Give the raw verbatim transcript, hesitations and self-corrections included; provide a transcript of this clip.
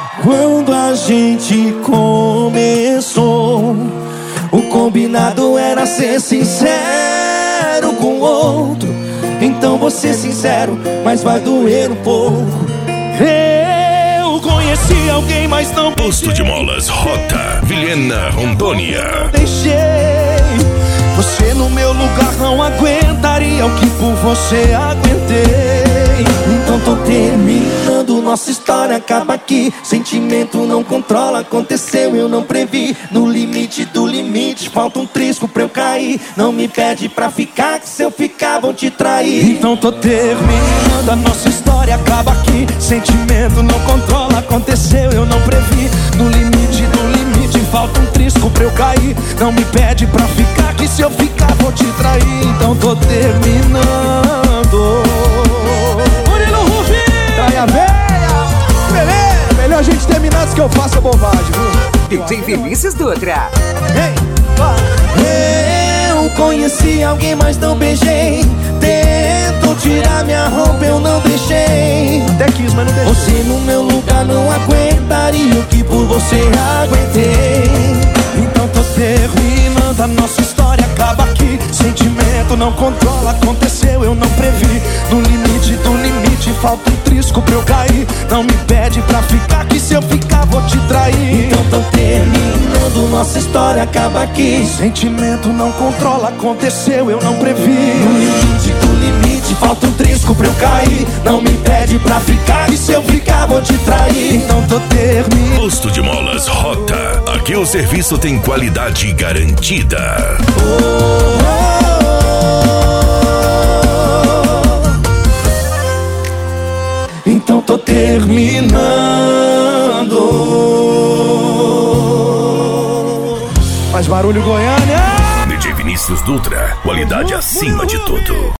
Quando a gente começou, o combinado era ser sincero com o outro. Então vou ser sincero, mas vai doer um pouco. Eu conheci alguém, mas não Posto de Molas, Rota, Vilhena, Rondônia. deixei. Você no meu lugar não aguentaria o que por você aguentei. Então tô terminando, nossa história acaba aqui. Sentimento não controla, aconteceu, eu não previ. No limite do limite, falta um trisco pra eu cair. Não me pede pra ficar, que se eu ficar vão te trair. Então tô terminando, a nossa história acaba aqui. Sentimento não controla, aconteceu, eu não previ. No limite do limite, falta um trisco pra eu cair. Não me pede pra ficar, que se eu ficar vou te trair. Então tô terminando. Murilo Rufino, traia velha. Beleza, melhor a gente terminar antes que eu faça bobagem, viu? D J Vinícius Dutra. Hey, eu conheci alguém, mas não beijei. Tentou tirar minha roupa, eu não deixei. Até quis, mas não deixei. Você no meu lugar não aguentaria o que por você aguentei. Então tô terminando, a nossa história acaba aqui. Sentimento não controla, aconteceu, eu não previ. No limite do limite, falta um trisco pra eu cair. Não me pede pra ficar, que se eu ficar vou te trair. Então tô terminando, nossa história acaba aqui. Sentimento não controla, aconteceu, eu não previ. No limite do limite, falta um trisco pra eu cair. Não me pede pra ficar, que se eu ficar vou te trair. Então tô terminando. Posto de Molas, Rota. Aqui o serviço tem qualidade garantida. Oh, então tô terminando. Faz barulho, Goiânia. D J Vinícius Dutra, qualidade acima de tudo.